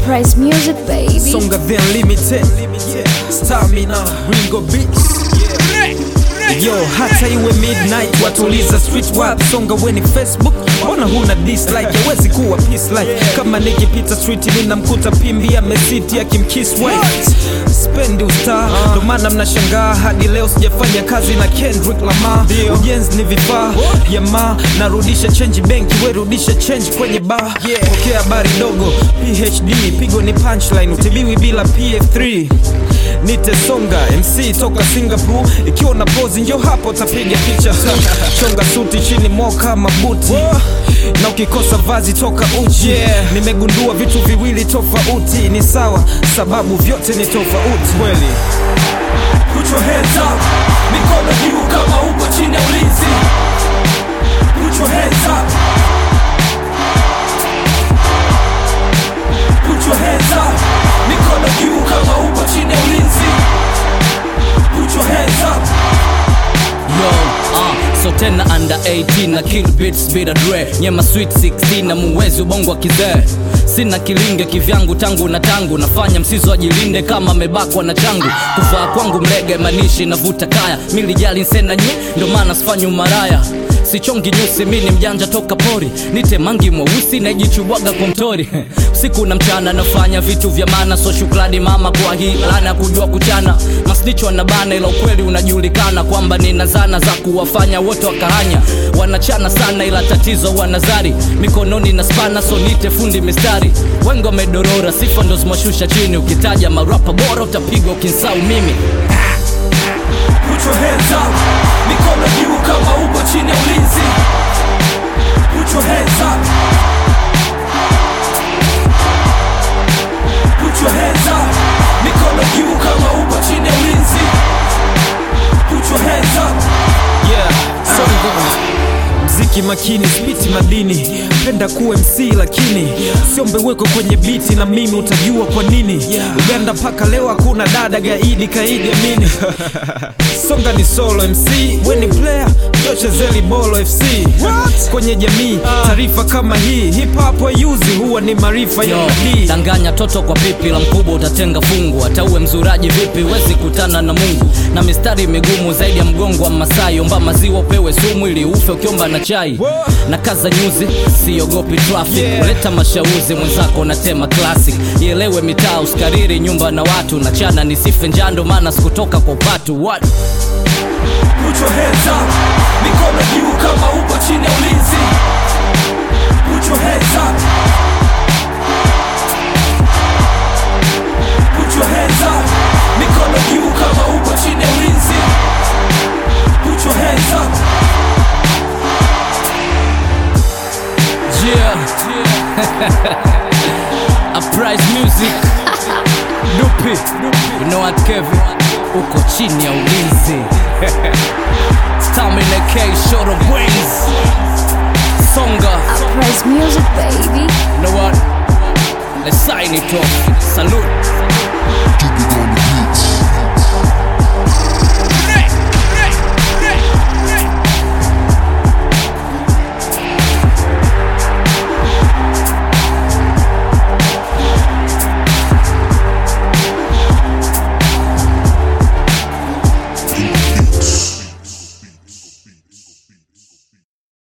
Uprise Music, baby. Songa the Unlimited, Stamina, Ringo Beats. Yo, hata iwe midnight, watuliza street wap. Songa weni Facebook, mbona huna dislike? Yawezi kuwa peace life. Kama nikipita street nina mkuta pimbi amesiti akimkiss wife. Spendi ustar, ndo maana mnashangaa hadi leo sijafanya kazi na Kendrick Lamar. Ujenzi ni vifaa, jamaa narudisha change benki, we rudisha change kwenye bar. Pokea habari dogo, PhD, pigo ni punchline, utibiwi bila PF3. Nite Songa, MC toka Singapore. Ikiwa na pose njo hapo tapiga picha. Chonga suti chini moka mabuti, na ukikosa vazi toka uchi. Nimegundua vitu viwili tofauti ni sawa, sababu vyote ni tofauti. Kweli. Put your hands up, mikono juu kama uko chini ya ulinzi. Put your hands up. Put your hands up, mikono juu kama uko chini ya ulinzi. Put your hands up. So tena under 18 na kill beats bila dre. Nyema sweet 16 na muwezi ubongo wa kizee. Sina kilinge kivyangu tangu na tangu. Nafanya msizo ajilinde kama mebakwa na changu. Kuvaa kwangu mlege manishi na vuta kaya. Milijali nsena nye, ndo maana sifanyu maraya. Sichongi nyusi mini mjanja toka pori. Nite mangi mweusi na ijichubwaga kwa mtori. Usiku na mchana nafanya vitu vya maana. So shukrani mama kwa hii lana kujua kuchana. Masnicho na bana ila ukweli unajulikana kwamba nina zana za kuwafanya wote wakahanya. Wanachana sana ila tatizo wanazari. Mikononi na spana so nite fundi mistari. Wengo medorora sifa ndo zimashusha chini. Ukitaja marapa bora utapigwa ukinsau mimi. Put your hands up, mikono juu kama uko chini ya ulinzi. Put your hands up. Put your hands up, mikono juu kama uko chini ya ulinzi. Put your hands up. Mziki makini, spiti madini. Penda kuwa MC lakini siombe weko kwenye biti na mimi utajua kwa nini. Uganda paka leo hakuna dada gaidi kaidi amini. Songa ni solo MC, weni player, Joche Zeli Bolo FC. Kwenye jamii, taarifa kama hii hip hop wayuzi huwa ni marifa ya madii. Danganya toto kwa pipi la mkubwa utatenga fungu. Hata uwe mzuraji vipi wezi kutana na Mungu. Na mistari migumu zaidi ya mgongo wa Masai. Omba maziwa upewe sumu ili ufe ukiomba na chai. Na kaza nyuzi, siogopi traffic. Leta mashauzi mwenzako na tema classic. Ielewe mitaa usikariri nyumba na watu. Na chana nisife njando maana sikutoka kwa upatu. What? Put your hands up, mikono juu kama uko chini ya ulinzi. Put your hands up. Put your hands up, mikono juu kama uko chini ya ulinzi. Put your hands up. Uprise Music. Nupi. You know what Kevin? Uko chini ya ulinzi. Stamina K, short of wings. Songa. Uprise Music, baby. You know what? Let's sign it off. Salute.